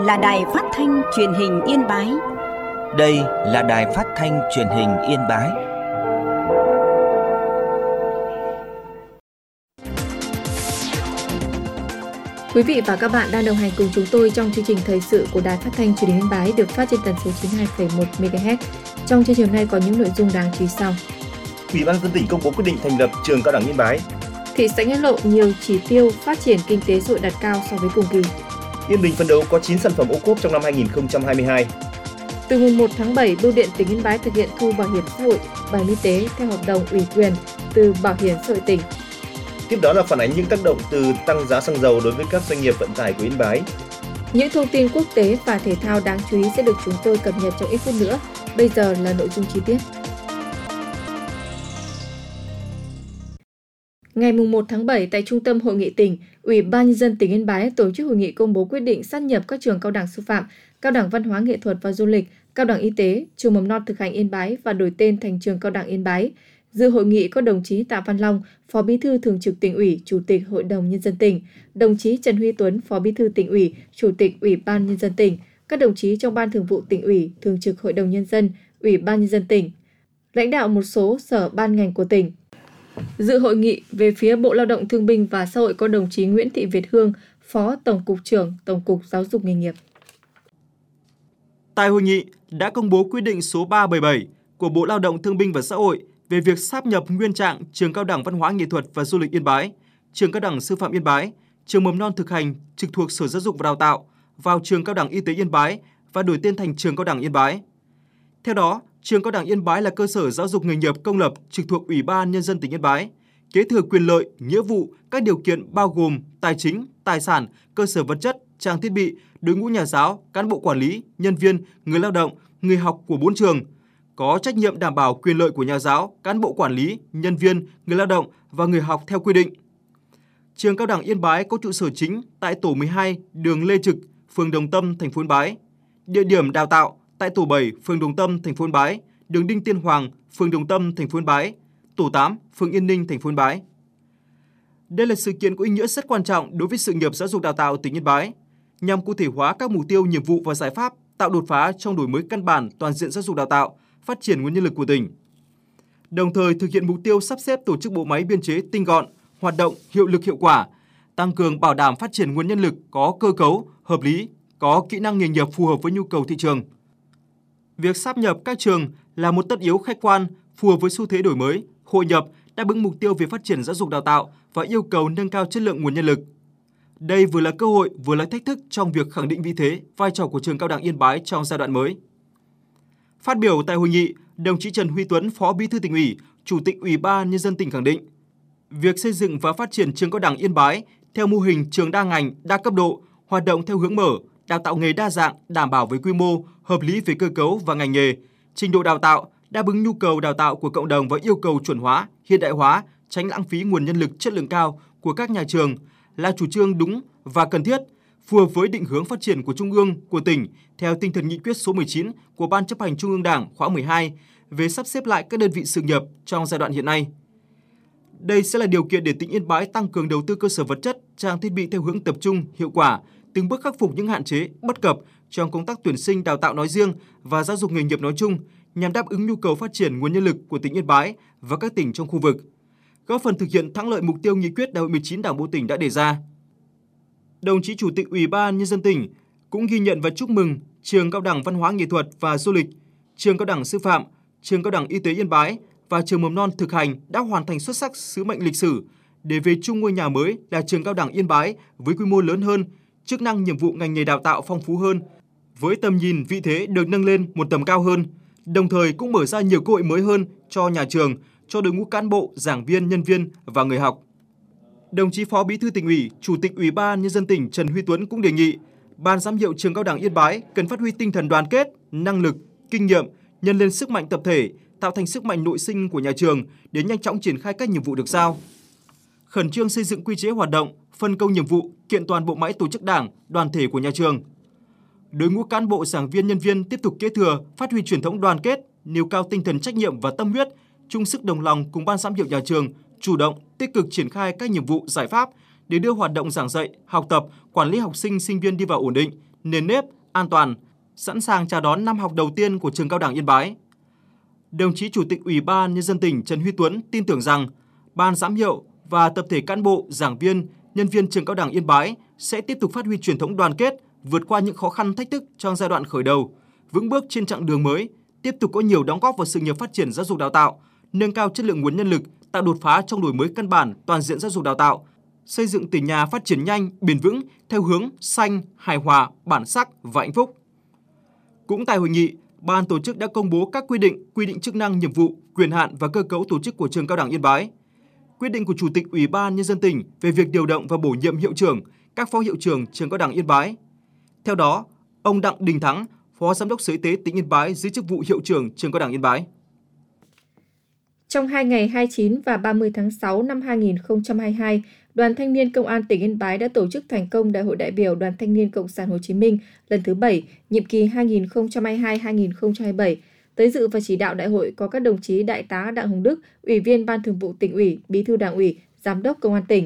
là Đài Phát thanh Truyền hình Yên Bái. Đây là Đài Phát thanh Truyền hình Yên Bái. Quý vị và các bạn đang đồng hành cùng chúng tôi trong chương trình thời sự của Đài Phát thanh Truyền hình Yên Bái được phát trên tần số 92,1 MHz. Trong chương trình hôm nay có những nội dung đáng chú ý sau. Ủy ban nhân dân tỉnh công bố quyết định thành lập trường cao đẳng Yên Bái. Thị xã Nghĩa Lộ nhiều chỉ tiêu phát triển kinh tế xã hội đạt cao so với cùng kỳ. Yên Bình phấn đấu có 9 sản phẩm ô cốp trong năm 2022. Từ mùng 1 tháng 7, Bưu điện tỉnh Yên Bái thực hiện thu bảo hiểm xã hội, bảo hiểm y tế theo hợp đồng ủy quyền từ Bảo hiểm xã hội tỉnh. Tiếp đó là phản ánh những tác động từ tăng giá xăng dầu đối với các doanh nghiệp vận tải của Yên Bái. Những thông tin quốc tế và thể thao đáng chú ý sẽ được chúng tôi cập nhật trong ít phút nữa. Bây giờ là nội dung chi tiết. Ngày 1 tháng 7, tại Trung tâm Hội nghị tỉnh, Ủy ban nhân dân tỉnh Yên Bái tổ chức hội nghị công bố quyết định sát nhập các trường cao đẳng sư phạm, cao đẳng văn hóa nghệ thuật và du lịch, cao đẳng y tế, trường mầm non thực hành Yên Bái và đổi tên thành trường cao đẳng Yên Bái. Dự hội nghị có đồng chí Tạ Văn Long, Phó Bí thư Thường trực Tỉnh ủy, Chủ tịch Hội đồng Nhân dân tỉnh, đồng chí Trần Huy Tuấn, Phó Bí thư Tỉnh ủy, Chủ tịch Ủy ban Nhân dân tỉnh, các đồng chí trong Ban Thường vụ Tỉnh ủy, Thường trực Hội đồng Nhân dân, Ủy ban Nhân dân tỉnh, lãnh đạo một số sở ban ngành của tỉnh. Dự hội nghị về phía Bộ Lao động Thương binh và Xã hội có đồng chí Nguyễn Thị Việt Hương, Phó Tổng cục trưởng Tổng cục Giáo dục nghề nghiệp. Tại hội nghị đã công bố quyết định số 377 của Bộ Lao động Thương binh và Xã hội về việc sáp nhập nguyên trạng Trường Cao đẳng Văn hóa Nghệ thuật và Du lịch Yên Bái, Trường Cao đẳng Sư phạm Yên Bái, Trường mầm non thực hành trực thuộc Sở Giáo dục và Đào tạo vào Trường Cao đẳng Y tế Yên Bái và đổi tên thành Trường Cao đẳng Yên Bái. Theo đó, Trường Cao đẳng Yên Bái là cơ sở giáo dục nghề nghiệp công lập trực thuộc Ủy ban Nhân dân tỉnh Yên Bái, kế thừa quyền lợi, nghĩa vụ, các điều kiện bao gồm tài chính, tài sản, cơ sở vật chất, trang thiết bị, đội ngũ nhà giáo, cán bộ quản lý, nhân viên, người lao động, người học của 4 trường, có trách nhiệm đảm bảo quyền lợi của nhà giáo, cán bộ quản lý, nhân viên, người lao động và người học theo quy định. Trường Cao đẳng Yên Bái có trụ sở chính tại tổ 12, đường Lê Trực, phường Đồng Tâm, thành phố Yên Bái. Địa điểm đào tạo tại tổ 7, phường Đồng Tâm, thành phố Yên Bái, đường Đinh Tiên Hoàng, phường Đồng Tâm, thành phố Yên Bái, tổ 8, phường Yên Ninh, thành phố Yên Bái. Đây là sự kiện có ý nghĩa rất quan trọng đối với sự nghiệp giáo dục đào tạo tỉnh Yên Bái, nhằm cụ thể hóa các mục tiêu, nhiệm vụ và giải pháp tạo đột phá trong đổi mới căn bản toàn diện giáo dục đào tạo, phát triển nguồn nhân lực của tỉnh. Đồng thời thực hiện mục tiêu sắp xếp tổ chức bộ máy biên chế tinh gọn, hoạt động hiệu lực hiệu quả, tăng cường bảo đảm phát triển nguồn nhân lực có cơ cấu, hợp lý, có kỹ năng nghề nghiệp phù hợp với nhu cầu thị trường. Việc sáp nhập các trường là một tất yếu khách quan, phù hợp với xu thế đổi mới, hội nhập, đáp ứng mục tiêu về phát triển giáo dục đào tạo và yêu cầu nâng cao chất lượng nguồn nhân lực. Đây vừa là cơ hội, vừa là thách thức trong việc khẳng định vị thế, vai trò của Trường Cao đẳng Yên Bái trong giai đoạn mới. Phát biểu tại hội nghị, đồng chí Trần Huy Tuấn, Phó Bí thư Tỉnh ủy, Chủ tịch Ủy ban Nhân dân tỉnh khẳng định, việc xây dựng và phát triển Trường Cao đẳng Yên Bái theo mô hình trường đa ngành, đa cấp độ, hoạt động theo hướng mở, đào tạo nghề đa dạng, đảm bảo với quy mô, hợp lý về cơ cấu và ngành nghề, trình độ đào tạo, đáp ứng nhu cầu đào tạo của cộng đồng và yêu cầu chuẩn hóa, hiện đại hóa, tránh lãng phí nguồn nhân lực chất lượng cao của các nhà trường là chủ trương đúng và cần thiết, phù hợp với định hướng phát triển của Trung ương, của tỉnh theo tinh thần nghị quyết số 19 của Ban Chấp hành Trung ương Đảng khóa 12 về sắp xếp lại các đơn vị sự nghiệp trong giai đoạn hiện nay. Đây sẽ là điều kiện để tỉnh Yên Bái tăng cường đầu tư cơ sở vật chất, trang thiết bị theo hướng tập trung, hiệu quả, từng bước khắc phục những hạn chế, bất cập trong công tác tuyển sinh đào tạo nói riêng và giáo dục nghề nghiệp nói chung, nhằm đáp ứng nhu cầu phát triển nguồn nhân lực của tỉnh Yên Bái và các tỉnh trong khu vực, góp phần thực hiện thắng lợi mục tiêu nghị quyết Đại hội 19 Đảng bộ tỉnh đã đề ra. Đồng chí Chủ tịch Ủy ban Nhân dân tỉnh cũng ghi nhận và chúc mừng Trường Cao đẳng Văn hóa Nghệ thuật và Du lịch, Trường Cao đẳng Sư phạm, Trường Cao đẳng Y tế Yên Bái và Trường mầm non thực hành đã hoàn thành xuất sắc sứ mệnh lịch sử để về chung ngôi nhà mới là Trường Cao đẳng Yên Bái với quy mô lớn hơn, chức năng nhiệm vụ ngành nghề đào tạo phong phú hơn, với tầm nhìn vị thế được nâng lên một tầm cao hơn, đồng thời cũng mở ra nhiều cơ hội mới hơn cho nhà trường, cho đội ngũ cán bộ, giảng viên, nhân viên và người học. Đồng chí Phó Bí thư Tỉnh ủy, Chủ tịch Ủy ban Nhân dân tỉnh Trần Huy Tuấn cũng đề nghị Ban giám hiệu Trường Cao đẳng Yên Bái cần phát huy tinh thần đoàn kết, năng lực, kinh nghiệm, nhân lên sức mạnh tập thể, tạo thành sức mạnh nội sinh của nhà trường để nhanh chóng triển khai các nhiệm vụ được giao. Khẩn trương xây dựng quy chế hoạt động, phân công nhiệm vụ, kiện toàn bộ máy tổ chức đảng, đoàn thể của nhà trường. Đội ngũ cán bộ, giảng viên, nhân viên tiếp tục kế thừa, phát huy truyền thống đoàn kết, nêu cao tinh thần trách nhiệm và tâm huyết, chung sức đồng lòng cùng Ban giám hiệu nhà trường chủ động, tích cực triển khai các nhiệm vụ, giải pháp để đưa hoạt động giảng dạy, học tập, quản lý học sinh, sinh viên đi vào ổn định, nền nếp, an toàn, sẵn sàng chào đón năm học đầu tiên của trường Cao đẳng Yên Bái. Đồng chí Chủ tịch Ủy ban Nhân dân tỉnh Trần Huy Tuấn tin tưởng rằng Ban giám hiệu và tập thể cán bộ, giảng viên, nhân viên trường Cao đẳng Yên Bái sẽ tiếp tục phát huy truyền thống đoàn kết, vượt qua những khó khăn thách thức trong giai đoạn khởi đầu, vững bước trên chặng đường mới, tiếp tục có nhiều đóng góp vào sự nghiệp phát triển giáo dục đào tạo, nâng cao chất lượng nguồn nhân lực, tạo đột phá trong đổi mới căn bản toàn diện giáo dục đào tạo, xây dựng tỉnh nhà phát triển nhanh, bền vững theo hướng xanh, hài hòa, bản sắc và hạnh phúc. Cũng tại hội nghị, Ban tổ chức đã công bố các quy định chức năng, nhiệm vụ, quyền hạn và cơ cấu tổ chức của trường Cao đẳng Yên Bái. Quyết định của Chủ tịch Ủy ban Nhân dân tỉnh về việc điều động và bổ nhiệm hiệu trưởng, các phó hiệu trưởng trường Cao đẳng Yên Bái. Theo đó, ông Đặng Đình Thắng, Phó Giám đốc Sở Y tế tỉnh Yên Bái giữ chức vụ hiệu trưởng trường Cao đẳng Yên Bái. Trong 2 ngày 29 và 30 tháng 6 năm 2022, Đoàn Thanh niên Công an tỉnh Yên Bái đã tổ chức thành công Đại hội đại biểu Đoàn Thanh niên Cộng sản Hồ Chí Minh lần thứ 7, nhiệm kỳ 2022-2027. Tới dự và chỉ đạo đại hội có các đồng chí Đại tá Đặng Hồng Đức, Ủy viên Ban Thường vụ Tỉnh ủy, Bí thư Đảng ủy, Giám đốc Công an tỉnh.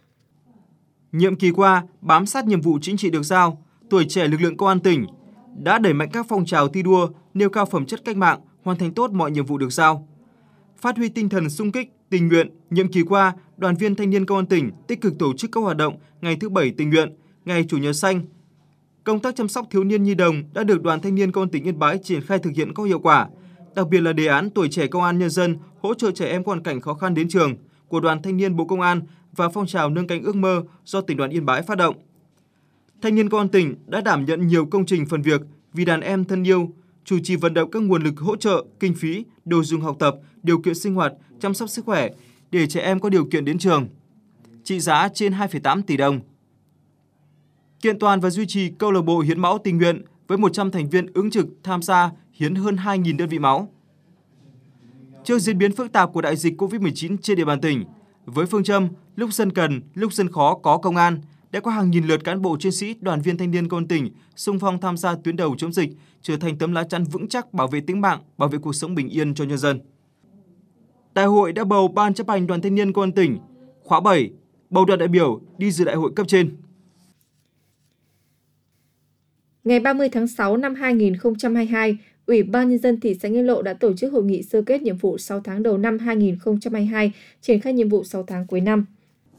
Nhiệm kỳ qua, bám sát nhiệm vụ chính trị được giao, tuổi trẻ lực lượng Công an tỉnh đã đẩy mạnh các phong trào thi đua, nêu cao phẩm chất cách mạng, hoàn thành tốt mọi nhiệm vụ được giao. Phát huy tinh thần xung kích, tình nguyện, nhiệm kỳ qua, Đoàn viên Thanh niên Công an tỉnh tích cực tổ chức các hoạt động ngày thứ Bảy tình nguyện, ngày Chủ nhật xanh. Công tác chăm sóc thiếu niên nhi đồng đã được Đoàn Thanh niên Công an tỉnh Yên Bái triển khai thực hiện có hiệu quả, đặc biệt là đề án Tuổi trẻ Công an nhân dân hỗ trợ trẻ em có hoàn cảnh khó khăn đến trường của Đoàn Thanh niên Bộ Công an và phong trào nâng cánh ước mơ do tỉnh đoàn Yên Bái phát động. Thanh niên Công an tỉnh đã đảm nhận nhiều công trình phần việc vì đàn em thân yêu, chủ trì vận động các nguồn lực hỗ trợ, kinh phí, đồ dùng học tập, điều kiện sinh hoạt, chăm sóc sức khỏe để trẻ em có điều kiện đến trường, trị giá trên 2,8 tỷ đồng. Kiện toàn và duy trì câu lạc bộ hiến máu tình nguyện với 100 thành viên ứng trực tham gia hiến hơn 2.000 đơn vị máu. Trước diễn biến phức tạp của đại dịch COVID-19 trên địa bàn tỉnh, với phương châm lúc dân cần, lúc dân khó có công an, đã có hàng nghìn lượt cán bộ chiến sĩ, đoàn viên thanh niên công an tỉnh xung phong tham gia tuyến đầu chống dịch, trở thành tấm lá chắn vững chắc bảo vệ tính mạng, bảo vệ cuộc sống bình yên cho nhân dân. Đại hội đã bầu Ban chấp hành Đoàn Thanh niên Công an tỉnh khóa 7, bầu đoàn đại biểu đi dự đại hội cấp trên. Ngày 30 tháng 6 năm 2022, Ủy ban Nhân dân thị xã Nghĩa Lộ đã tổ chức hội nghị sơ kết nhiệm vụ 6 tháng đầu năm 2022, triển khai nhiệm vụ 6 tháng cuối năm.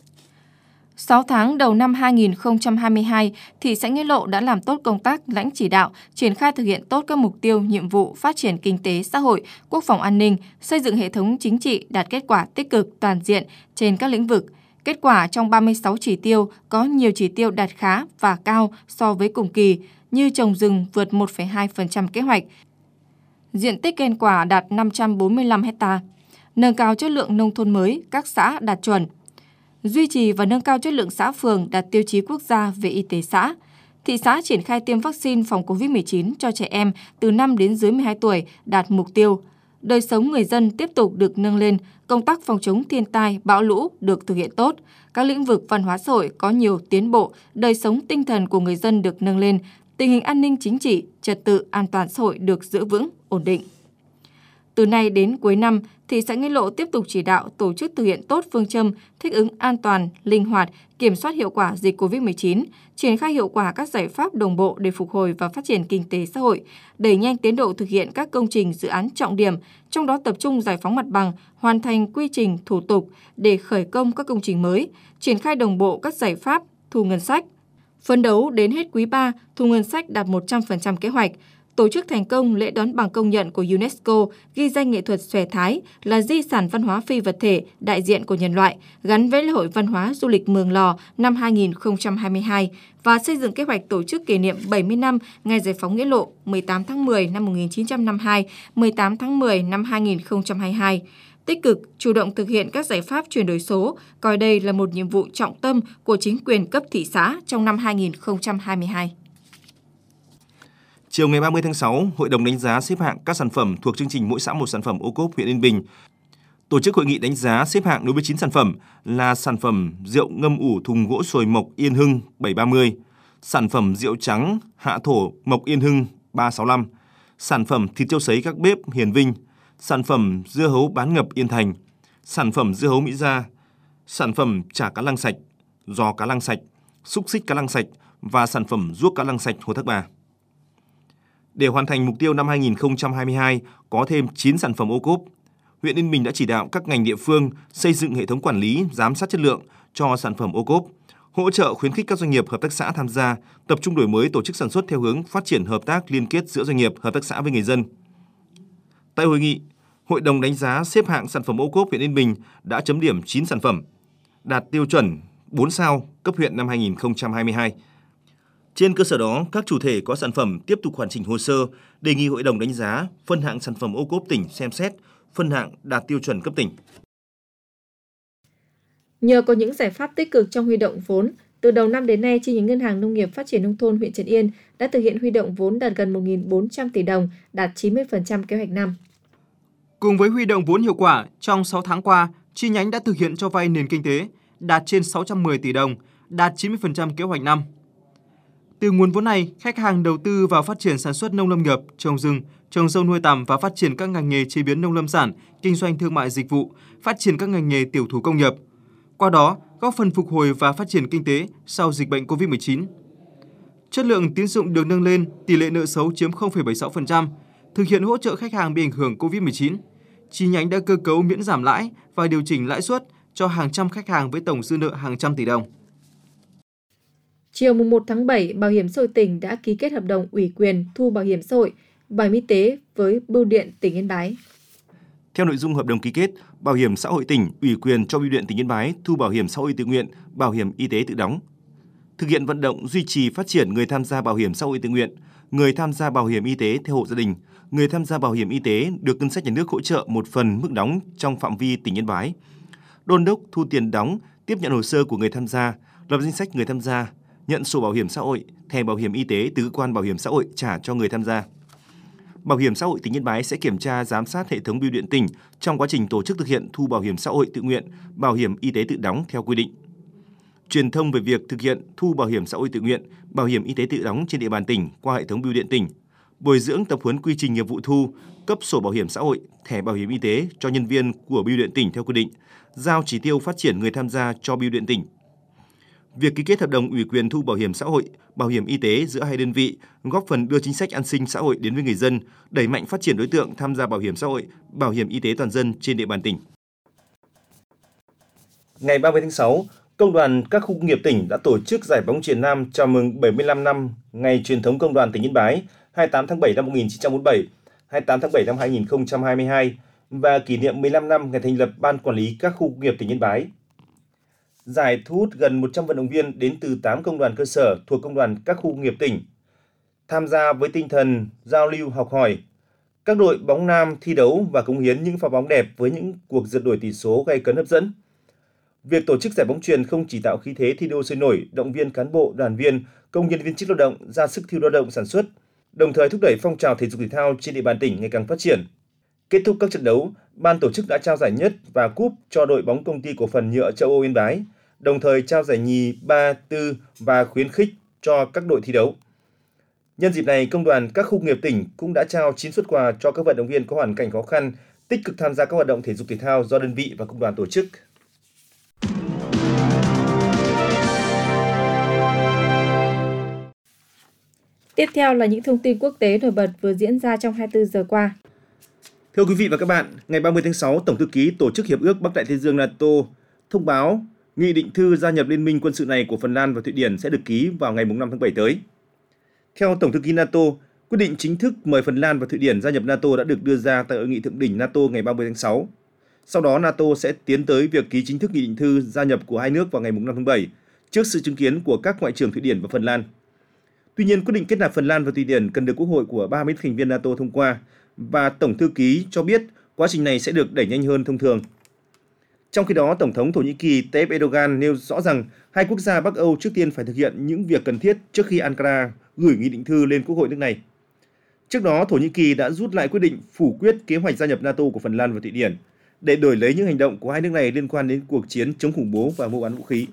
6 tháng đầu năm 2022, thị xã Nghĩa Lộ đã làm tốt công tác lãnh chỉ đạo, triển khai thực hiện tốt các mục tiêu, nhiệm vụ phát triển kinh tế, xã hội, quốc phòng an ninh, xây dựng hệ thống chính trị đạt kết quả tích cực toàn diện trên các lĩnh vực. Kết quả trong 36 chỉ tiêu có nhiều chỉ tiêu đạt khá và cao so với cùng kỳ, như trồng rừng vượt 1,2% kế hoạch, diện tích cây quả đạt 545 ha, nâng cao chất lượng nông thôn mới, các xã đạt chuẩn, duy trì và nâng cao chất lượng xã phường đạt tiêu chí quốc gia về y tế xã. Thị xã triển khai tiêm vaccine phòng COVID-19 cho trẻ em từ 5 đến dưới 12 tuổi đạt mục tiêu. Đời sống người dân tiếp tục được nâng lên, công tác phòng chống thiên tai, bão lũ được thực hiện tốt. Các lĩnh vực văn hóa xã hội có nhiều tiến bộ, đời sống tinh thần của người dân được nâng lên, tình hình an ninh chính trị, trật tự an toàn xã hội được giữ vững, ổn định. Từ nay đến cuối năm, thị xã Nghĩa Lộ tiếp tục chỉ đạo tổ chức thực hiện tốt phương châm thích ứng an toàn, linh hoạt, kiểm soát hiệu quả dịch COVID-19, triển khai hiệu quả các giải pháp đồng bộ để phục hồi và phát triển kinh tế xã hội, đẩy nhanh tiến độ thực hiện các công trình dự án trọng điểm, trong đó tập trung giải phóng mặt bằng, hoàn thành quy trình thủ tục để khởi công các công trình mới, triển khai đồng bộ các giải pháp thu ngân sách. Phấn đấu đến hết quý 3, thu ngân sách đạt 100% kế hoạch, tổ chức thành công lễ đón bằng công nhận của UNESCO ghi danh nghệ thuật xòe Thái là di sản văn hóa phi vật thể đại diện của nhân loại gắn với lễ hội văn hóa du lịch Mường Lò năm 2022 và xây dựng kế hoạch tổ chức kỷ niệm 70 năm ngày giải phóng Nghĩa Lộ 18 tháng 10 năm 1952, 18 tháng 10 năm 2022. Tích cực, chủ động thực hiện các giải pháp chuyển đổi số, coi đây là một nhiệm vụ trọng tâm của chính quyền cấp thị xã trong năm 2022. Chiều ngày 30 tháng 6, Hội đồng đánh giá xếp hạng các sản phẩm thuộc chương trình Mỗi xã một sản phẩm ô cốp huyện Yên Bình tổ chức hội nghị đánh giá xếp hạng đối với 9 sản phẩm là sản phẩm rượu ngâm ủ thùng gỗ sồi mộc Yên Hưng 730, sản phẩm rượu trắng Hạ Thổ mộc Yên Hưng 365, sản phẩm thịt trâu sấy các bếp Hiền Vinh, sản phẩm dưa hấu bán ngập Yên Thành, sản phẩm dưa hấu Mỹ Gia, sản phẩm chả cá lăng sạch, giò cá lăng sạch, xúc xích cá lăng sạch và sản phẩm ruốc cá lăng sạch Hồ Thác Bà. Để hoàn thành mục tiêu năm 2022 có thêm 9 sản phẩm ô cốp, huyện Yên Bình đã chỉ đạo các ngành địa phương xây dựng hệ thống quản lý, giám sát chất lượng cho sản phẩm ô cốp, hỗ trợ khuyến khích các doanh nghiệp, hợp tác xã tham gia, tập trung đổi mới tổ chức sản xuất theo hướng phát triển hợp tác liên kết giữa doanh nghiệp, hợp tác xã với người dân. Tại hội nghị, Hội đồng đánh giá xếp hạng sản phẩm ô cốp huyện Yên Bình đã chấm điểm 9 sản phẩm, đạt tiêu chuẩn 4 sao cấp huyện năm 2022. Trên cơ sở đó, các chủ thể có sản phẩm tiếp tục hoàn chỉnh hồ sơ, đề nghị Hội đồng đánh giá phân hạng sản phẩm ô cốp tỉnh xem xét, phân hạng đạt tiêu chuẩn cấp tỉnh. Nhờ có những giải pháp tích cực trong huy động vốn, từ đầu năm đến nay, chi nhánh Ngân hàng Nông nghiệp Phát triển Nông thôn huyện Trấn Yên đã thực hiện huy động vốn đạt gần 1.400 tỷ đồng, đạt 90% kế hoạch năm. Cùng với huy động vốn hiệu quả, trong 6 tháng qua, chi nhánh đã thực hiện cho vay nền kinh tế, đạt trên 610 tỷ đồng, đạt 90% kế hoạch năm. Từ nguồn vốn này, khách hàng đầu tư vào phát triển sản xuất nông lâm nghiệp, trồng rừng, trồng dâu nuôi tầm và phát triển các ngành nghề chế biến nông lâm sản, kinh doanh thương mại dịch vụ, phát triển các ngành nghề tiểu thủ công nghiệp. Qua đó, góp phần phục hồi và phát triển kinh tế sau dịch bệnh COVID-19. Chất lượng tín dụng được nâng lên, tỷ lệ nợ xấu chiếm 0,76%, thực hiện hỗ trợ khách hàng bị ảnh hưởng COVID-19. Chi nhánh đã cơ cấu miễn giảm lãi và điều chỉnh lãi suất cho hàng trăm khách hàng với tổng dư nợ hàng trăm tỷ đồng. Chiều 1 tháng 7, Bảo hiểm xã hội tỉnh đã ký kết hợp đồng ủy quyền thu bảo hiểm xã hội, bảo hiểm y tế với Bưu điện tỉnh Yên Bái. Theo nội dung hợp đồng ký kết, Bảo hiểm xã hội tỉnh ủy quyền cho Bưu điện tỉnh Yên Bái thu bảo hiểm xã hội tự nguyện, bảo hiểm y tế tự đóng. Thực hiện vận động duy trì phát triển người tham gia bảo hiểm xã hội tự nguyện, người tham gia bảo hiểm y tế theo hộ gia đình, người tham gia bảo hiểm y tế được ngân sách nhà nước hỗ trợ một phần mức đóng trong phạm vi tỉnh Yên Bái. Đôn đốc thu tiền đóng, tiếp nhận hồ sơ của người tham gia, lập danh sách người tham gia, nhận sổ bảo hiểm xã hội, thẻ bảo hiểm y tế từ cơ quan bảo hiểm xã hội trả cho người tham gia. Bảo hiểm xã hội tỉnh Yên Bái sẽ kiểm tra giám sát hệ thống bưu điện tỉnh trong quá trình tổ chức thực hiện thu bảo hiểm xã hội tự nguyện, bảo hiểm y tế tự đóng theo quy định. Truyền thông về việc thực hiện thu bảo hiểm xã hội tự nguyện, bảo hiểm y tế tự đóng trên địa bàn tỉnh qua hệ thống bưu điện tỉnh, bồi dưỡng tập huấn quy trình nghiệp vụ thu, cấp sổ bảo hiểm xã hội, thẻ bảo hiểm y tế cho nhân viên của bưu điện tỉnh theo quy định, giao chỉ tiêu phát triển người tham gia cho bưu điện tỉnh. Việc ký kết hợp đồng ủy quyền thu bảo hiểm xã hội, bảo hiểm y tế giữa hai đơn vị góp phần đưa chính sách an sinh xã hội đến với người dân, đẩy mạnh phát triển đối tượng tham gia bảo hiểm xã hội, bảo hiểm y tế toàn dân trên địa bàn tỉnh. Ngày 30 tháng 6, Công đoàn các khu công nghiệp tỉnh đã tổ chức giải bóng chuyền nam chào mừng 75 năm Ngày truyền thống Công đoàn tỉnh Yên Bái 28 tháng 7 năm 1947, 28 tháng 7 năm 2022 và kỷ niệm 15 năm ngày thành lập Ban Quản lý các khu công nghiệp tỉnh Yên Bái. Giải thu hút gần 100 vận động viên đến từ 8 công đoàn cơ sở thuộc Công đoàn các khu công nghiệp tỉnh. Tham gia với tinh thần giao lưu học hỏi, các đội bóng nam thi đấu và cống hiến những pha bóng đẹp với những cuộc rượt đuổi tỷ số gay cấn hấp dẫn. Việc tổ chức giải bóng chuyền không chỉ tạo khí thế thi đua sôi nổi, động viên cán bộ, đoàn viên, công nhân viên chức lao động ra sức thi đua lao động sản xuất, đồng thời thúc đẩy phong trào thể dục thể thao trên địa bàn tỉnh ngày càng phát triển. Kết thúc các trận đấu, ban tổ chức đã trao giải nhất và cúp cho đội bóng Công ty Cổ phần Nhựa Châu Âu Yên Bái, đồng thời trao giải nhì, 3, 4 và khuyến khích cho các đội thi đấu. Nhân dịp này, Công đoàn các khu công nghiệp tỉnh cũng đã trao 9 suất quà cho các vận động viên có hoàn cảnh khó khăn, tích cực tham gia các hoạt động thể dục thể thao do đơn vị và công đoàn tổ chức. Tiếp theo là những thông tin quốc tế nổi bật vừa diễn ra trong 24 giờ qua. Thưa quý vị và các bạn, ngày 30 tháng 6, Tổng thư ký Tổ chức Hiệp ước Bắc Đại Tây Dương NATO thông báo nghị định thư gia nhập liên minh quân sự này của Phần Lan và Thụy Điển sẽ được ký vào ngày 5 tháng 7 tới. Theo Tổng thư ký NATO, quyết định chính thức mời Phần Lan và Thụy Điển gia nhập NATO đã được đưa ra tại hội nghị thượng đỉnh NATO ngày 30 tháng 6. Sau đó, NATO sẽ tiến tới việc ký chính thức nghị định thư gia nhập của hai nước vào ngày 5 tháng 7, trước sự chứng kiến của các ngoại trưởng Thụy Điển và Phần Lan. Tuy nhiên, quyết định kết nạp Phần Lan và Thụy Điển cần được Quốc hội của 30 thành viên NATO thông qua, và Tổng thư ký cho biết quá trình này sẽ được đẩy nhanh hơn thông thường. Trong khi đó, Tổng thống Thổ Nhĩ Kỳ Tayyip Erdogan nêu rõ rằng hai quốc gia Bắc Âu trước tiên phải thực hiện những việc cần thiết trước khi Ankara gửi nghị định thư lên Quốc hội nước này. Trước đó, Thổ Nhĩ Kỳ đã rút lại quyết định phủ quyết kế hoạch gia nhập NATO của Phần Lan và Thụy Điển để đổi lấy những hành động của hai nước này liên quan đến cuộc chiến chống khủng bố và mua bán vũ khí.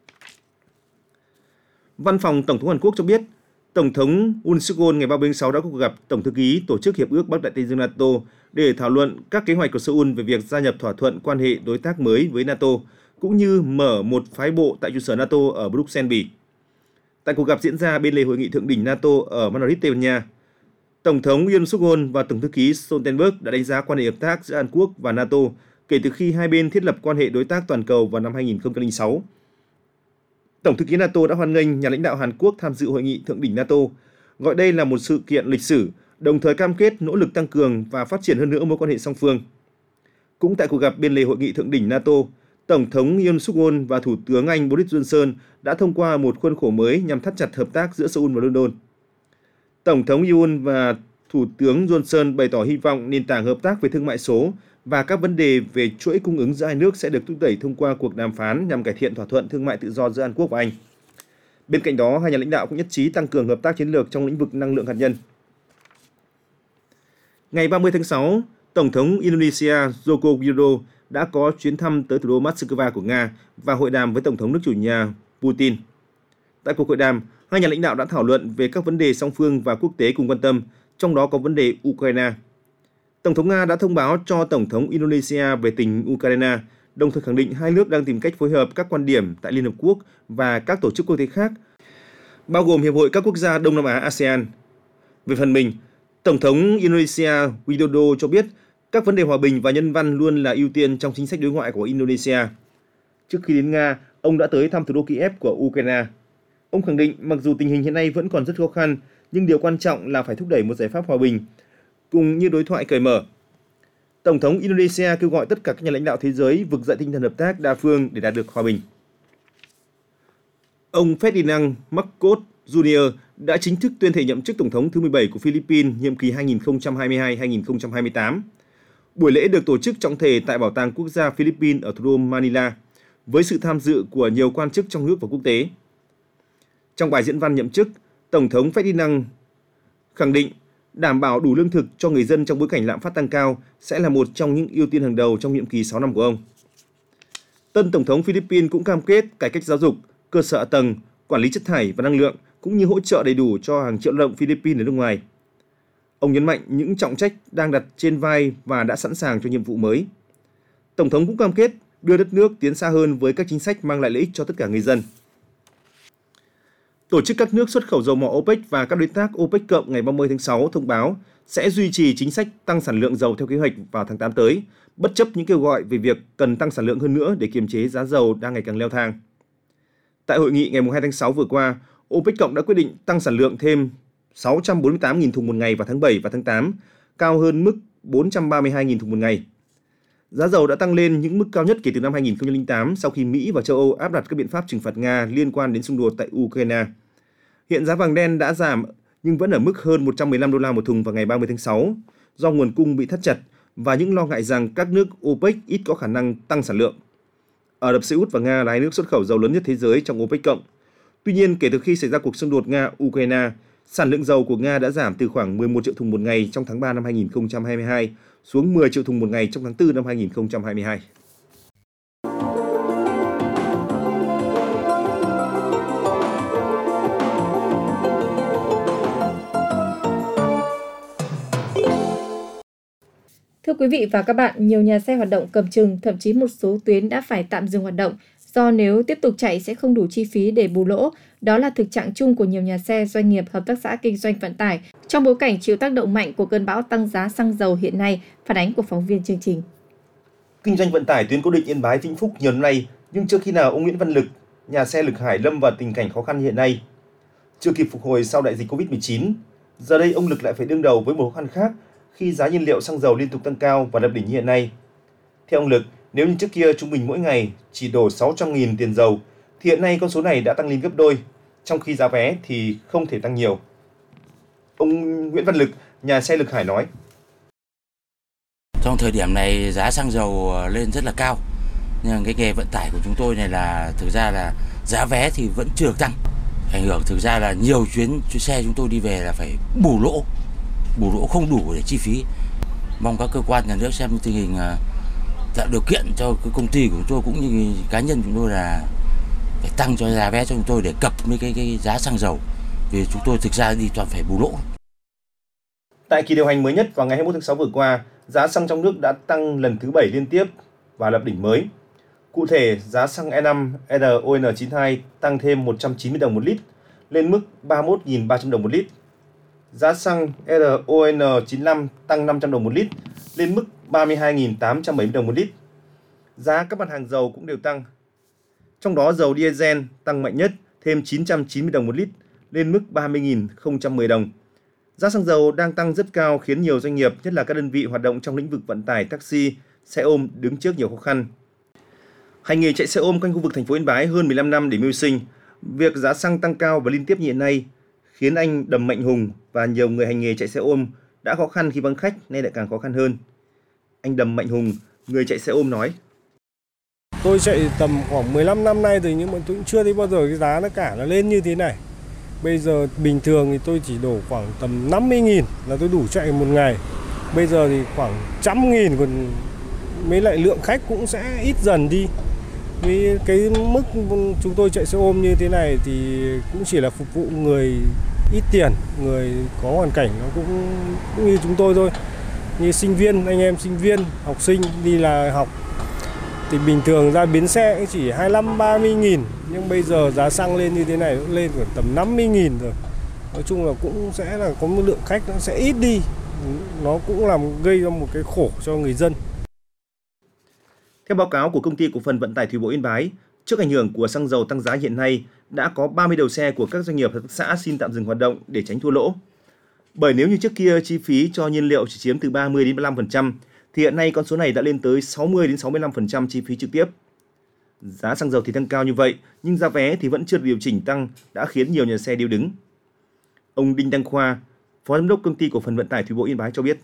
Văn phòng Tổng thống Hàn Quốc cho biết, Tổng thống Yoon suk yeol ngày 30 tháng 6 đã có cuộc gặp Tổng thư ký Tổ chức Hiệp ước Bắc Đại Tây Dương NATO để thảo luận các kế hoạch của Seoul về việc gia nhập thỏa thuận quan hệ đối tác mới với NATO, cũng như mở một phái bộ tại trụ sở NATO ở Bruxelles, Bỉ. Tại cuộc gặp diễn ra bên lề hội nghị thượng đỉnh NATO ở Madrid, Tây Ban Nha, Tổng thống Yoon suk yeol và Tổng thư ký Stoltenberg đã đánh giá quan hệ hợp tác giữa Hàn Quốc và NATO kể từ khi hai bên thiết lập quan hệ đối tác toàn cầu vào năm 2006. Tổng thư ký NATO đã hoan nghênh nhà lãnh đạo Hàn Quốc tham dự hội nghị thượng đỉnh NATO, gọi đây là một sự kiện lịch sử, đồng thời cam kết nỗ lực tăng cường và phát triển hơn nữa mối quan hệ song phương. Cũng tại cuộc gặp bên lề hội nghị thượng đỉnh NATO, Tổng thống Yoon suk yeol và Thủ tướng Anh Boris Johnson đã thông qua một khuôn khổ mới nhằm thắt chặt hợp tác giữa Seoul và London. Tổng thống Yoon và Thủ tướng Johnson bày tỏ hy vọng nền tảng hợp tác về thương mại số và các vấn đề về chuỗi cung ứng giữa hai nước sẽ được thúc đẩy thông qua cuộc đàm phán nhằm cải thiện thỏa thuận thương mại tự do giữa Hàn Quốc và Anh. Bên cạnh đó, hai nhà lãnh đạo cũng nhất trí tăng cường hợp tác chiến lược trong lĩnh vực năng lượng hạt nhân. Ngày 30 tháng 6, Tổng thống Indonesia Joko Widodo đã có chuyến thăm tới thủ đô Moscow của Nga và hội đàm với Tổng thống nước chủ nhà Putin. Tại cuộc hội đàm, hai nhà lãnh đạo đã thảo luận về các vấn đề song phương và quốc tế cùng quan tâm, trong đó có vấn đề Ukraine. Tổng thống Nga đã thông báo cho Tổng thống Indonesia về tình Ukraine, đồng thời khẳng định hai nước đang tìm cách phối hợp các quan điểm tại Liên Hợp Quốc và các tổ chức quốc tế khác, bao gồm Hiệp hội các quốc gia Đông Nam Á ASEAN. Về phần mình, Tổng thống Indonesia Widodo cho biết các vấn đề hòa bình và nhân văn luôn là ưu tiên trong chính sách đối ngoại của Indonesia. Trước khi đến Nga, ông đã tới thăm thủ đô Kiev của Ukraine. Ông khẳng định mặc dù tình hình hiện nay vẫn còn rất khó khăn, nhưng điều quan trọng là phải thúc đẩy một giải pháp hòa bình, cùng như đối thoại cởi mở. Tổng thống Indonesia kêu gọi tất cả các nhà lãnh đạo thế giới vực dậy tinh thần hợp tác đa phương để đạt được hòa bình. Ông Ferdinand Marcos Jr. đã chính thức tuyên thệ nhậm chức Tổng thống thứ 17 của Philippines nhiệm kỳ 2022-2028. Buổi lễ được tổ chức trọng thể tại Bảo tàng Quốc gia Philippines ở thủ đô Manila, với sự tham dự của nhiều quan chức trong nước và quốc tế. Trong bài diễn văn nhậm chức, Tổng thống Ferdinand khẳng định đảm bảo đủ lương thực cho người dân trong bối cảnh lạm phát tăng cao sẽ là một trong những ưu tiên hàng đầu trong nhiệm kỳ 6 năm của ông. Tân Tổng thống Philippines cũng cam kết cải cách giáo dục, cơ sở hạ tầng, quản lý chất thải và năng lượng, cũng như hỗ trợ đầy đủ cho hàng triệu lao động Philippines ở nước ngoài. Ông nhấn mạnh những trọng trách đang đặt trên vai và đã sẵn sàng cho nhiệm vụ mới. Tổng thống cũng cam kết đưa đất nước tiến xa hơn với các chính sách mang lại lợi ích cho tất cả người dân. Tổ chức các nước xuất khẩu dầu mỏ OPEC và các đối tác OPEC cộng ngày 30 tháng 6 thông báo sẽ duy trì chính sách tăng sản lượng dầu theo kế hoạch vào tháng 8 tới, bất chấp những kêu gọi về việc cần tăng sản lượng hơn nữa để kiềm chế giá dầu đang ngày càng leo thang. Tại hội nghị ngày 2 tháng 6 vừa qua, OPEC cộng đã quyết định tăng sản lượng thêm 648.000 thùng một ngày vào tháng 7 và tháng 8, cao hơn mức 432.000 thùng một ngày. Giá dầu đã tăng lên những mức cao nhất kể từ năm 2008 sau khi Mỹ và châu Âu áp đặt các biện pháp trừng phạt Nga liên quan đến xung đột tại Ukraine. Hiện giá vàng đen đã giảm nhưng vẫn ở mức hơn 115 đô la một thùng vào ngày 30 tháng 6 do nguồn cung bị thắt chặt và những lo ngại rằng các nước OPEC ít có khả năng tăng sản lượng. Ả Rập Xê Út và Nga là hai nước xuất khẩu dầu lớn nhất thế giới trong OPEC cộng. Tuy nhiên, kể từ khi xảy ra cuộc xung đột Nga-Ukraine, sản lượng dầu của Nga đã giảm từ khoảng 11 triệu thùng một ngày trong tháng 3 năm 2022 xuống 10 triệu thùng một ngày trong tháng 4 năm 2022. Thưa quý vị và các bạn, nhiều nhà xe hoạt động cầm chừng, thậm chí một số tuyến đã phải tạm dừng hoạt động do nếu tiếp tục chạy sẽ không đủ chi phí để bù lỗ. Đó là thực trạng chung của nhiều nhà xe, doanh nghiệp, hợp tác xã kinh doanh vận tải trong bối cảnh chịu tác động mạnh của cơn bão tăng giá xăng dầu hiện nay. Phản ánh của phóng viên chương trình. Kinh doanh vận tải tuyến cố định Yên Bái - Vĩnh Phúc nhiều năm nay, nhưng chưa khi nào ông Nguyễn Văn Lực, nhà xe Lực Hải lâm vào tình cảnh khó khăn như hiện nay. Chưa kịp phục hồi sau đại dịch Covid-19, giờ đây ông Lực lại phải đương đầu với một khó khăn khác khi giá nhiên liệu xăng dầu liên tục tăng cao và lập đỉnh như hiện nay. Theo ông Lực, nếu như trước kia trung bình mỗi ngày chỉ đổ 600.000 tiền dầu, thì hiện nay con số này đã tăng lên gấp đôi, trong khi giá vé thì không thể tăng nhiều. Ông Nguyễn Văn Lực, nhà xe Lực Hải nói: Trong thời điểm này giá xăng dầu lên rất là cao, nhưng cái nghề vận tải của chúng tôi này là thực ra là giá vé thì vẫn chưa tăng. Ảnh hưởng thực ra là nhiều chuyến xe chúng tôi đi về là phải bù lỗ không đủ để chi phí. Mong các cơ quan nhà nước xem tình hình tạo điều kiện cho cái công ty của chúng tôi cũng như cá nhân chúng tôi là phải tăng cho giá vé cho chúng tôi để cập với cái giá xăng dầu, vì chúng tôi thực ra đi toàn phải bù lỗ. Tại kỳ điều hành mới nhất vào ngày 21 tháng 6 vừa qua, giá xăng trong nước đã tăng lần thứ 7 liên tiếp và lập đỉnh mới. Cụ thể, giá xăng E5 RON92 tăng thêm 190 đồng một lít, lên mức 31.300 đồng một lít. Giá xăng RON95 tăng 500 đồng một lít lên mức 32.870 đồng một lít. Giá các mặt hàng dầu cũng đều tăng. Trong đó dầu diesel tăng mạnh nhất, thêm 990 đồng một lít lên mức 30.010 đồng. Giá xăng dầu đang tăng rất cao khiến nhiều doanh nghiệp, nhất là các đơn vị hoạt động trong lĩnh vực vận tải taxi, xe ôm đứng trước nhiều khó khăn. Hành nghề chạy xe ôm quanh khu vực thành phố Yên Bái hơn 15 năm để mưu sinh. Việc giá xăng tăng cao và liên tiếp như hiện nay khiến anh Đầm Mạnh Hùng và nhiều người hành nghề chạy xe ôm đã khó khăn khi vắng khách, nay lại càng khó khăn hơn. Anh Đầm Mạnh Hùng, người chạy xe ôm nói: Tôi chạy tầm khoảng 15 năm nay rồi nhưng mà tôi cũng chưa thấy bao giờ cái giá nó cả nó lên như thế này. Bây giờ bình thường thì tôi chỉ đổ khoảng tầm 50.000 là tôi đủ chạy một ngày. Bây giờ thì khoảng 100.000, còn mấy lại lượng khách cũng sẽ ít dần đi. Vì cái mức chúng tôi chạy xe ôm như thế này thì cũng chỉ là phục vụ người ít tiền, người có hoàn cảnh nó cũng như chúng tôi thôi. Như sinh viên, anh em sinh viên, học sinh đi là học thì bình thường ra bến xe cũng chỉ 25-30.000, nhưng bây giờ giá xăng lên như thế này cũng lên khoảng tầm 50.000 rồi. Nói chung là cũng sẽ là có một lượng khách nó sẽ ít đi, nó cũng làm gây ra một cái khổ cho người dân. Theo báo cáo của Công ty Cổ phần Vận tải Thủy bộ Yên Bái, trước ảnh hưởng của xăng dầu tăng giá hiện nay, đã có 30 đầu xe của các doanh nghiệp hợp tác xã xin tạm dừng hoạt động để tránh thua lỗ. Bởi nếu như trước kia chi phí cho nhiên liệu chỉ chiếm từ 30 đến 35%, thì hiện nay con số này đã lên tới 60 đến 65% chi phí trực tiếp. Giá xăng dầu thì tăng cao như vậy, nhưng giá vé thì vẫn chưa được điều chỉnh tăng đã khiến nhiều nhà xe điêu đứng. Ông Đinh Đăng Khoa, Phó Giám đốc Công ty Cổ phần Vận tải Thủy bộ Yên Bái cho biết: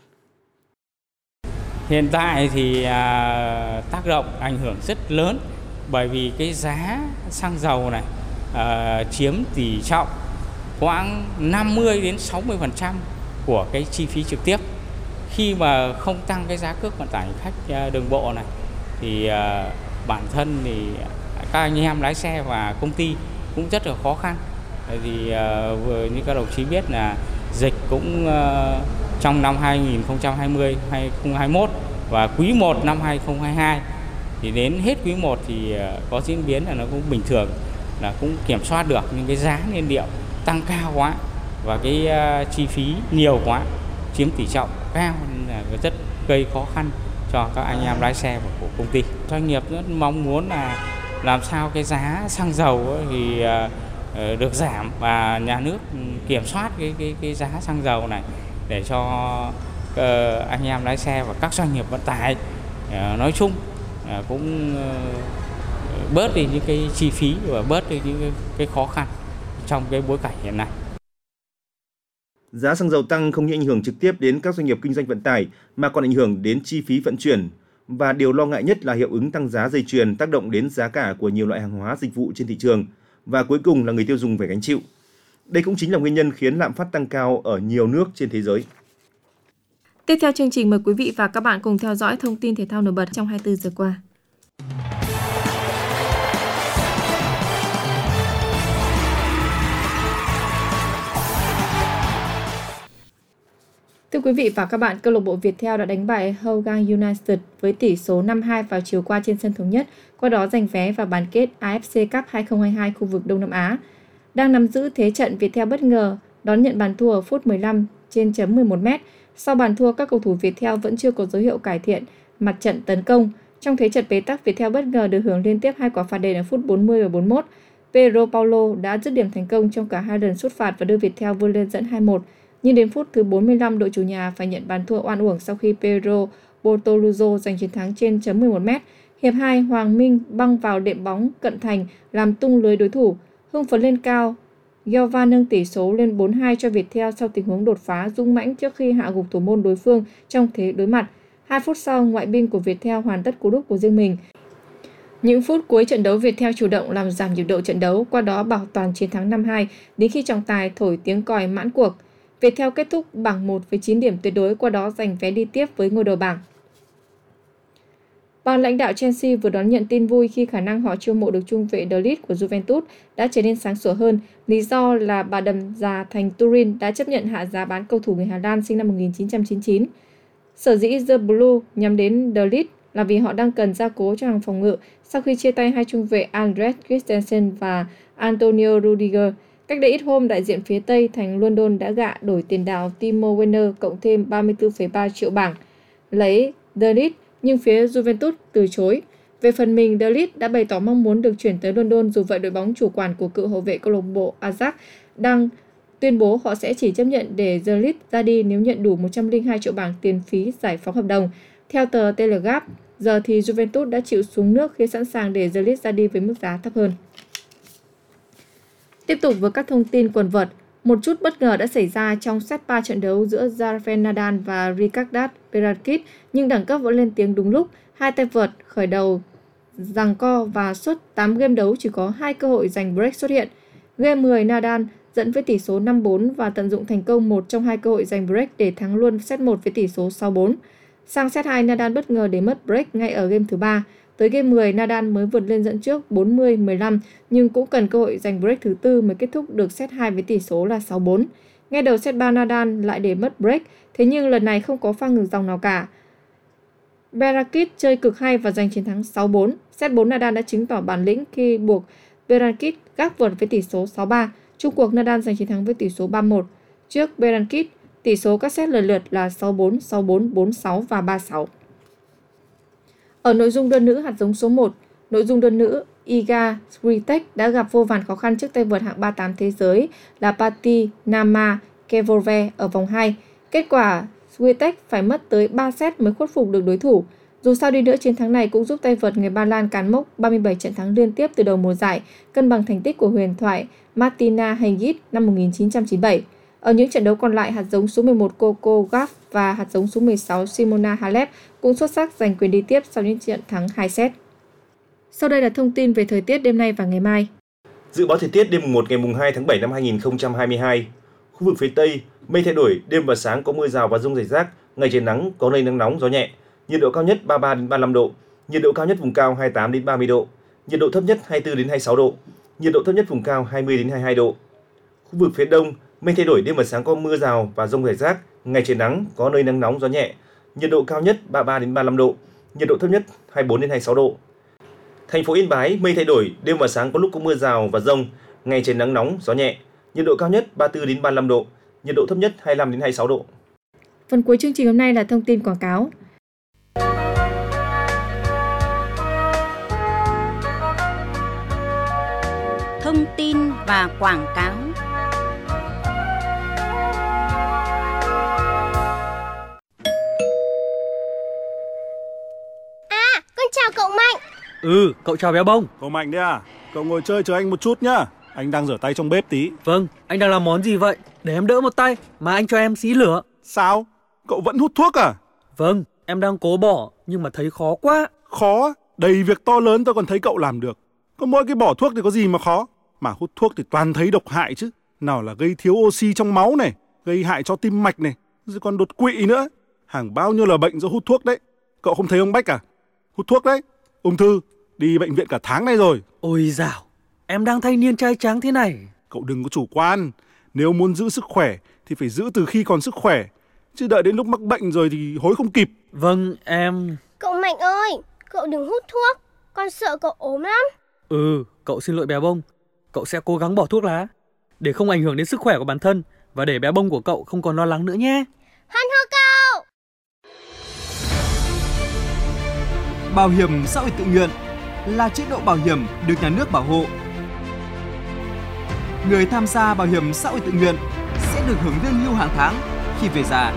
Hiện tại thì tác động ảnh hưởng rất lớn bởi vì cái giá xăng dầu này chiếm tỷ trọng khoảng 50 đến 60% của cái chi phí trực tiếp. Khi mà không tăng cái giá cước vận tải khách đường bộ này thì bản thân thì các anh em lái xe và công ty cũng rất là khó khăn. Thì như các đồng chí biết là dịch cũng trong năm 2020, 2021 và quý 1 năm 2022 thì đến hết quý 1 thì có diễn biến là nó cũng bình thường, là cũng kiểm soát được, nhưng cái giá nhiên liệu tăng cao quá và cái chi phí nhiều quá, chiếm tỷ trọng cao nên là rất gây khó khăn cho các anh em lái xe của công ty. Doanh nghiệp rất mong muốn là làm sao cái giá xăng dầu thì được giảm và nhà nước kiểm soát cái giá xăng dầu này để cho anh em lái xe và các doanh nghiệp vận tải nói chung cũng bớt đi những cái chi phí và bớt đi những cái khó khăn trong cái bối cảnh hiện nay. Giá xăng dầu tăng không những ảnh hưởng trực tiếp đến các doanh nghiệp kinh doanh vận tải mà còn ảnh hưởng đến chi phí vận chuyển. Và điều lo ngại nhất là hiệu ứng tăng giá dây chuyền tác động đến giá cả của nhiều loại hàng hóa dịch vụ trên thị trường. Và cuối cùng là người tiêu dùng phải gánh chịu. Đây cũng chính là nguyên nhân khiến lạm phát tăng cao ở nhiều nước trên thế giới. Tiếp theo chương trình, mời quý vị và các bạn cùng theo dõi thông tin thể thao nổi bật trong 24 giờ qua. Thưa quý vị và các bạn, câu lạc bộ Viettel đã đánh bại Hougang United với tỷ số 5-2 vào chiều qua trên sân Thống Nhất, qua đó giành vé vào bán kết AFC Cup 2022 khu vực Đông Nam Á. Đang nắm giữ thế trận, Viettel bất ngờ đón nhận bàn thua ở phút 15 trên chấm 11m. Sau bàn thua, các cầu thủ Viettel vẫn chưa có dấu hiệu cải thiện mặt trận tấn công. Trong thế trận bế tắc, Viettel bất ngờ được hưởng liên tiếp 2 quả phạt đền ở phút 40 và 41. Pedro Paulo đã dứt điểm thành công trong cả hai lần sút phạt và đưa Viettel vươn lên dẫn 2-1. Nhưng đến phút thứ 45, đội chủ nhà phải nhận bàn thua oan uổng sau khi Pedro Bortoluzo giành chiến thắng trên chấm 11m. Hiệp 2, Hoàng Minh băng vào đệm bóng cận thành làm tung lưới đối thủ. Hưng phấn lên cao, Giova nâng tỷ số lên 4-2 cho Viettel sau tình huống đột phá dũng mãnh trước khi hạ gục thủ môn đối phương trong thế đối mặt. 2 phút sau, ngoại binh của Viettel hoàn tất cú đúp của riêng mình. Những phút cuối trận đấu, Viettel chủ động làm giảm nhịp độ trận đấu, qua đó bảo toàn chiến thắng 5-2 đến khi trọng tài thổi tiếng còi mãn cuộc. Viettel kết thúc bảng 1 với 9 điểm tuyệt đối, qua đó giành vé đi tiếp với ngôi đầu bảng. Ban lãnh đạo Chelsea vừa đón nhận tin vui khi khả năng họ chiêu mộ được trung vệ De Ligt của Juventus đã trở nên sáng sủa hơn. Lý do là bà đầm già thành Turin đã chấp nhận hạ giá bán cầu thủ người Hà Lan sinh năm 1999. Sở dĩ The Blue nhắm đến De Ligt là vì họ đang cần gia cố cho hàng phòng ngự sau khi chia tay hai trung vệ Andreas Christensen và Antonio Rudiger. Cách đây ít hôm, đại diện phía Tây thành London đã gạ đổi tiền đạo Timo Werner cộng thêm 34,3 triệu bảng lấy De Ligt, nhưng phía Juventus từ chối. Về phần mình, De Ligt đã bày tỏ mong muốn được chuyển tới London, dù vậy đội bóng chủ quản của cựu hậu vệ câu lạc bộ Ajax đang tuyên bố họ sẽ chỉ chấp nhận để De Ligt ra đi nếu nhận đủ 102 triệu bảng tiền phí giải phóng hợp đồng. Theo tờ Telegraph, giờ thì Juventus đã chịu xuống nước khi sẵn sàng để De Ligt ra đi với mức giá thấp hơn. Tiếp tục với các thông tin quần vợt, một chút bất ngờ đã xảy ra trong set 3 trận đấu giữa Rafael Nadal và Ricardas Berankis, nhưng đẳng cấp vẫn lên tiếng đúng lúc. Hai tay vợt khởi đầu giằng co và suốt 8 game đấu chỉ có 2 cơ hội giành break xuất hiện. Game 10 Nadal dẫn với tỷ số 5-4 và tận dụng thành công một trong 2 cơ hội giành break để thắng luôn set 1 với tỷ số 6-4. Sang set 2, Nadal bất ngờ để mất break ngay ở game thứ 3. Tới game 10, Nadal mới vượt lên dẫn trước 40-15, nhưng cũng cần cơ hội giành break thứ 4 mới kết thúc được set 2 với tỷ số là 6-4. Ngay đầu set 3, Nadal lại để mất break, thế nhưng lần này không có pha ngừng dòng nào cả. Berankis chơi cực hay và giành chiến thắng 6-4. Set 4, Nadal đã chứng tỏ bản lĩnh khi buộc Berankis gác vợt với tỷ số 6-3. Chung cuộc, Nadal giành chiến thắng với tỷ số 3-1. Trước Berankis, tỷ số các set lần lượt là 6-4, 6-4, 4-6 và 3-6. Ở nội dung đơn nữ hạt giống số 1, nội dung đơn nữ, Iga Swiatek đã gặp vô vàn khó khăn trước tay vợt hạng 38 thế giới là Patinama Kevove ở vòng 2. Kết quả, Swiatek phải mất tới 3 set mới khuất phục được đối thủ. Dù sao đi nữa, chiến thắng này cũng giúp tay vợt người Ba Lan cán mốc 37 trận thắng liên tiếp từ đầu mùa giải, cân bằng thành tích của huyền thoại Martina Hingis năm 1997. Ở những trận đấu còn lại, hạt giống số 11 Coco Gauff và hạt giống số 16 Simona Halep cũng xuất sắc giành quyền đi tiếp sau những trận thắng 2 set. Sau đây là thông tin về thời tiết đêm nay và ngày mai. Dự báo thời tiết đêm mùng 1 ngày mùng 2 tháng 7 năm 2022. Khu vực phía Tây, mây thay đổi, đêm và sáng có mưa rào và dông rải rác, ngày trời nắng, có nơi nắng nóng, gió nhẹ. Nhiệt độ cao nhất 33 đến 35 độ, nhiệt độ cao nhất vùng cao 28 đến 30 độ, nhiệt độ thấp nhất 24 đến 26 độ, nhiệt độ thấp nhất vùng cao 20 đến 22 độ. Khu vực phía Đông, mây thay đổi, đêm và sáng có mưa rào và dông rải rác, ngày trời nắng, có nơi nắng nóng, gió nhẹ. Nhiệt độ cao nhất 33 đến 35 độ, nhiệt độ thấp nhất 24 đến 26 độ. Thành phố Yên Bái, mây thay đổi, đêm và sáng có lúc có mưa rào và dông, ngày trời nắng nóng, gió nhẹ. Nhiệt độ cao nhất 34 đến 35 độ, nhiệt độ thấp nhất 25 đến 26 độ. Phần cuối chương trình hôm nay là thông tin quảng cáo. Thông tin và quảng cáo. Con chào cậu Mạnh. Cậu chào Béo Bông. Cậu Mạnh đấy à? Cậu ngồi chơi chờ anh một chút nhá. Anh đang rửa tay trong bếp tí. Vâng, anh đang làm món gì vậy? Để em đỡ một tay, mà anh cho em xí lửa. Sao? Cậu vẫn hút thuốc à? Vâng, em đang cố bỏ, nhưng mà thấy khó quá. Khó? Đầy việc to lớn tôi còn thấy cậu làm được. Có mỗi cái bỏ thuốc thì có gì mà khó. Mà hút thuốc thì toàn thấy độc hại chứ. Nào là gây thiếu oxy trong máu này, gây hại cho tim mạch này, rồi còn đột quỵ nữa. Hàng bao nhiêu là bệnh do hút thuốc đấy. Cậu không thấy ông Bách à? Hút thuốc đấy, ung thư, đi bệnh viện cả tháng nay rồi. Ôi dào, em đang thanh niên trai tráng thế này. Cậu đừng có chủ quan. Nếu muốn giữ sức khỏe thì phải giữ từ khi còn sức khỏe, chứ đợi đến lúc mắc bệnh rồi thì hối không kịp. Vâng, em... Cậu Mạnh ơi, cậu đừng hút thuốc, con sợ cậu ốm lắm. Cậu xin lỗi Béo Bông. Cậu sẽ cố gắng bỏ thuốc lá, để không ảnh hưởng đến sức khỏe của bản thân, và để Béo Bông của cậu không còn lo lắng nữa nhé. Hân hô cậu! Bảo hiểm xã hội tự nguyện là chế độ bảo hiểm được nhà nước bảo hộ. Người tham gia bảo hiểm xã hội tự nguyện sẽ được hưởng lương hưu hàng tháng khi về già.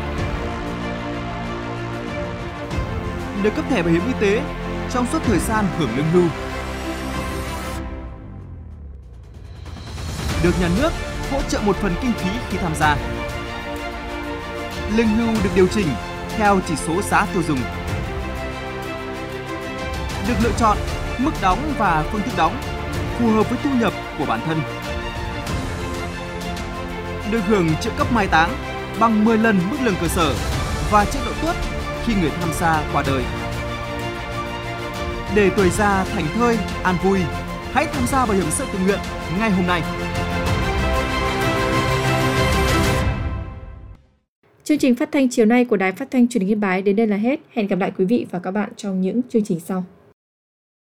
Được cấp thẻ bảo hiểm y tế trong suốt thời gian hưởng lương hưu. Được nhà nước hỗ trợ một phần kinh phí khi tham gia. Lương hưu được điều chỉnh theo chỉ số giá tiêu dùng. Được lựa chọn mức đóng và phương thức đóng phù hợp với thu nhập của bản thân. Được hưởng trợ cấp mai táng bằng 10 lần mức lương cơ sở và chế độ tuất khi người tham gia qua đời. Để tuổi già thảnh thơi, an vui, hãy tham gia bảo hiểm xã hội tự nguyện ngay hôm nay. Chương trình phát thanh chiều nay của Đài Phát thanh Truyền hình Yên Bái đến đây là hết. Hẹn gặp lại quý vị và các bạn trong những chương trình sau.